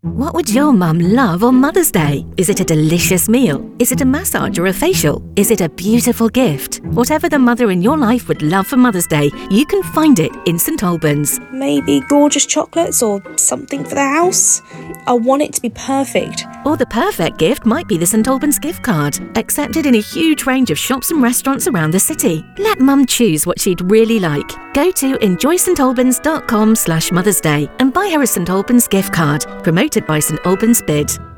What would your mum love on Mother's Day? Is it a delicious meal? Is it a massage or a facial? Is it a beautiful gift? Whatever the mother in your life would love for Mother's Day, you can find it in St Albans. Maybe gorgeous chocolates or something for the house? I want it to be perfect. Or the perfect gift might be the St Albans gift card, accepted in a huge range of shops and restaurants around the city. Let Mum choose what she'd really like. Go to enjoystalbans.com/Mother's Day and buy her a St Albans gift card, promoted by St Albans Bid.